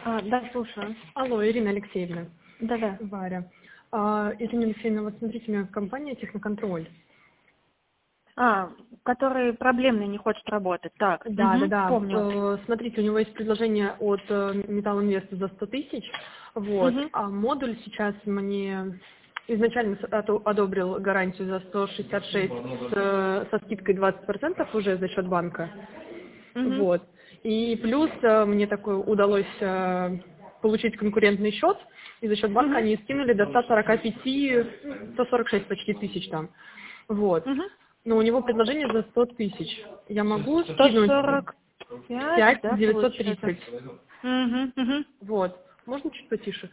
Да, слушаю. Алло, Ирина Алексеевна. Да-да. Варя. Ирина Алексеевна, вот смотрите, у меня компания «Техноконтроль». Который проблемный, не хочет работать. Так, Да. помню. Смотрите, у него есть предложение от Metal Invest за 100 тысяч. Вот. А модуль сейчас мне изначально одобрил гарантию за 166 со скидкой 20% уже за счет банка. Вот. И плюс мне такое удалось получить конкурентный счет, и за счет банка они скинули до 145, 146 почти тысяч там. Вот. Но у него предложение за 100 тысяч. Я могу скинуть 145, да, 930. получается? Вот. Можно чуть потише?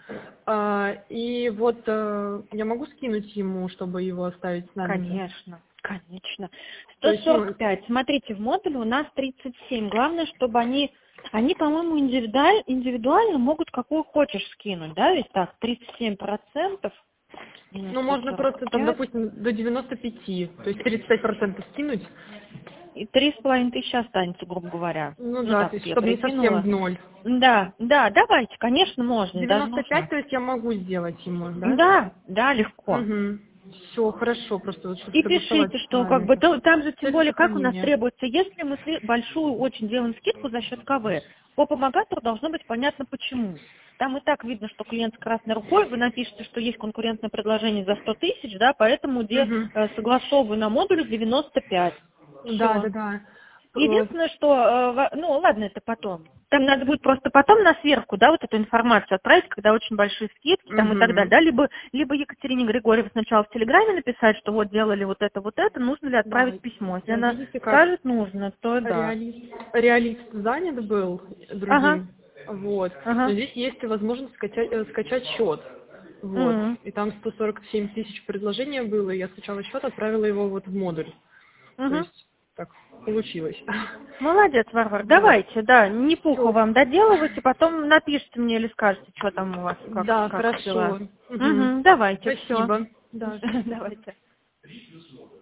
И вот я могу скинуть ему, чтобы его оставить с нами? Конечно. То есть, 145. Смотрите, в модуле у нас 37. Главное, чтобы они, по-моему, индивидуально могут какую хочешь скинуть, да? Ведь так, 37%. Ну, можно просто, там, допустим, до 95, то есть 35% скинуть. И 3500 останется, грубо говоря. Ну да, Так, то есть, я чтобы не совсем прикинула. в ноль. Да, давайте, конечно, можно. Даже 95, нужно. то есть я могу сделать ему, да? Да, легко. Все, хорошо, просто вот, чтобы И согласовать пишите, с что вами. там же тем Цель более, как у нас сохранения. требуется, если мы большую очень делаем скидку за счет КВ, по помогатору должно быть понятно почему. Там и так видно, что клиент с красной рукой, вы напишите, что есть конкурентное предложение за 100 тысяч, да, поэтому согласовываю на модуле 95. Все. Да. Единственное, что, ладно, это потом. Там надо будет просто потом на сверху, да, вот эту информацию отправить, когда очень большие скидки там и так далее, да, либо Екатерине Григорьевой сначала в Телеграме написать, что вот делали вот это, нужно ли отправить письмо. Если она Видите, как скажет нужно, то да. реалист занят был другим, вот. Но Ага. здесь есть возможность скачать счет. Вот. И там 147 тысяч предложения было, и я скачала счет, отправила его вот в модуль. То есть так получилось. Молодец, Варвар. Давайте, да, не пуху вам доделывайте, потом напишите мне или скажете, что там у вас, Да, как дела. хорошо. Давайте, все. Спасибо. Да. Давайте.